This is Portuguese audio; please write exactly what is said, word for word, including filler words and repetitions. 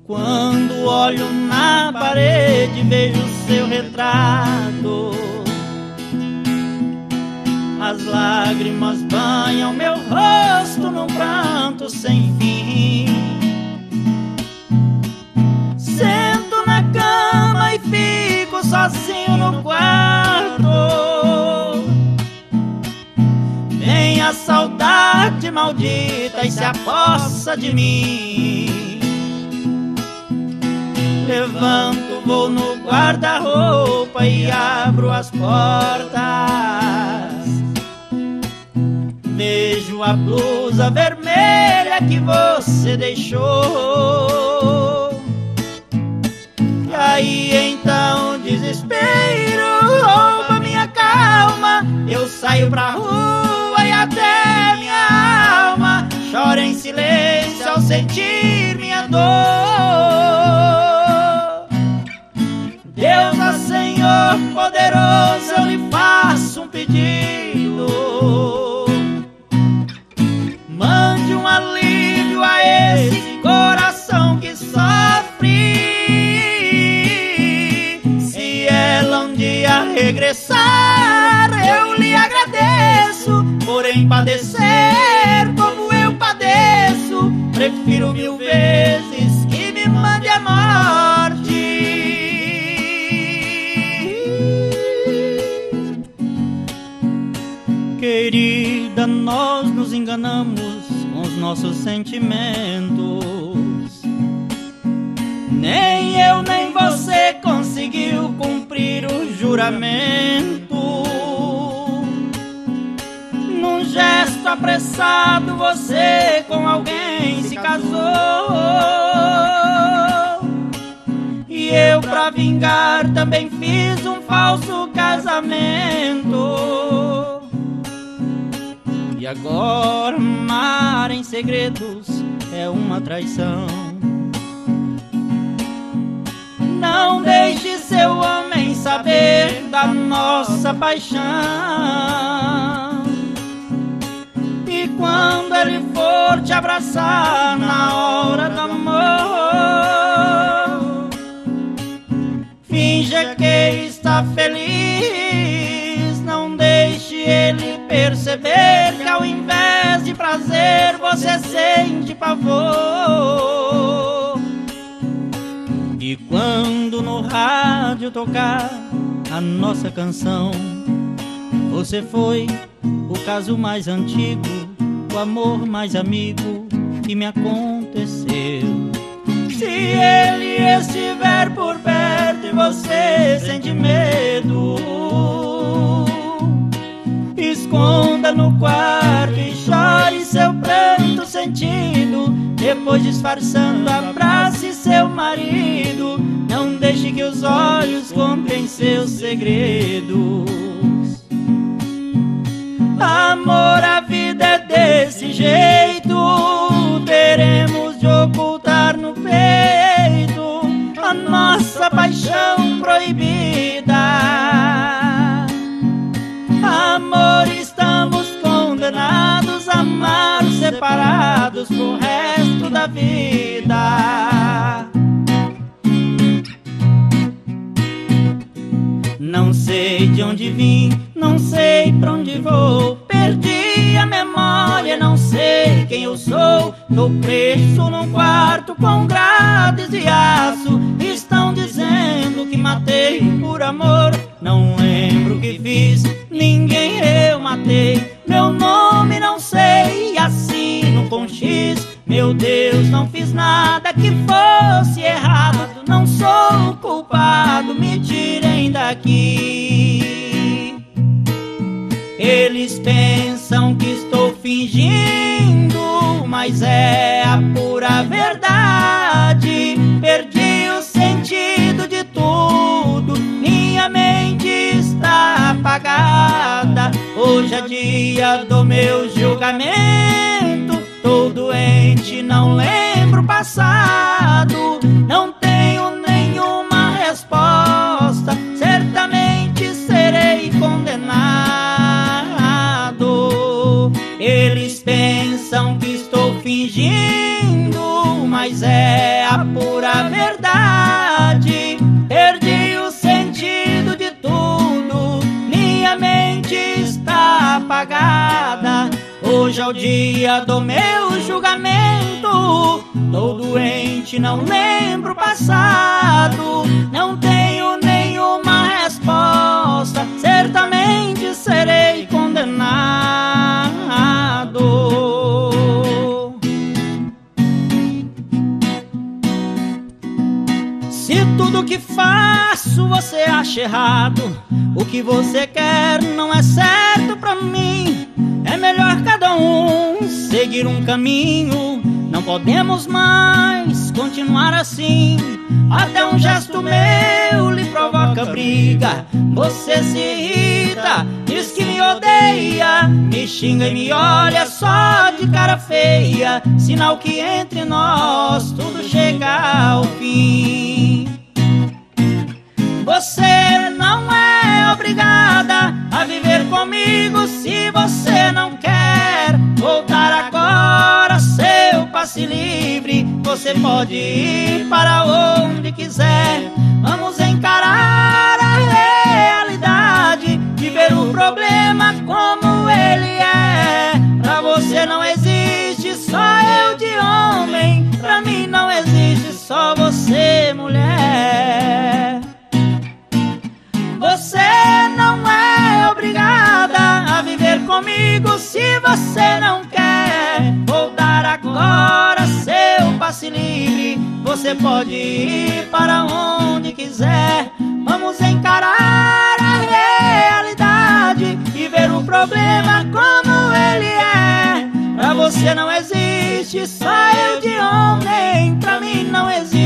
Quando olho na parede vejo seu retrato, as lágrimas banham meu rosto num pranto sem fim. Sento na cama e fico sozinho no quarto. Vem a saudade maldita e se apossa de mim. Levanto, vou no guarda-roupa e abro as portas. Vejo a blusa vermelha que você deixou. E aí então desespero rouba minha calma. Eu saio pra rua e até minha alma chora em silêncio ao sentir minha dor. Deus, ó Senhor poderoso, eu lhe faço um pedido. Mande um alívio a esse coração que sofre. Se ela um dia regressar, eu lhe agradeço. Porém padecer como eu padeço, prefiro mil vezes que me mande a morte. Querida, nós nos enganamos com os nossos sentimentos. Nem eu nem você conseguiu cumprir o juramento. Num gesto apressado você com alguém se casou. E eu pra vingar também fiz um falso casamento. E agora amar em segredos é uma traição. Não deixe seu homem saber da nossa paixão. E quando ele for te abraçar na hora do amor, finja que está feliz. Não deixe ele perceber que ao invés de prazer você sente pavor. E quando no rádio tocar a nossa canção, você foi o caso mais antigo, o amor mais amigo que me aconteceu. Se ele estiver por perto e você sente medo, esconda no quarto e chore seu pranto sentido. Depois disfarçando abrace seu marido. Não deixe que os olhos comprem seus segredos. Amor, a vida é desse jeito. Teremos de ocultar no peito a nossa paixão proibida. Amor, estamos condenados a amar separados pro resto da vida. Não sei de onde vim, não sei pra onde vou. Perdi a memória, não sei quem eu sou. Tô preso num quarto com grades de aço. Estão dizendo que matei por amor. Não lembro o que fiz, ninguém eu matei. Meu nome não sei, assino com X. Meu Deus, não fiz nada que fosse errado. Não sou culpado, me tirem daqui. Eles pensam que estou fingindo, mas é a pura verdade. Perdi o sentido de tudo, minha mente está apagada. Hoje é dia do meu julgamento. Tô doente, não lembro o passado. Não tenho nenhuma resposta. Certamente serei condenado. Eles pensam que estou fingindo, mas é a pura o dia do meu julgamento. Tô doente, não lembro o passado, não tenho nenhuma resposta, certamente serei condenado. Se tudo que faço você acha errado, o que você quer não é certo pra mim, é melhor cada um seguir um caminho. Não podemos mais continuar assim. Até um gesto meu lhe provoca briga. Você se irrita, diz que me odeia, me xinga e me olha só de cara feia, sinal que entre nós tudo chega ao fim. Você não é obrigada a viver comigo se você não quer voltar agora. Seu passe livre, você pode ir para onde quiser. Vamos encarar a realidade e ver o problema como ele é. Pra você não existe só eu de homem, pra mim não existe só você mulher. Você não é obrigada a viver comigo se você não quer voltar agora. Seu passe livre, você pode ir para onde quiser. Vamos encarar a realidade e ver o problema como ele é. Pra você não existe só eu de homem, pra mim não existe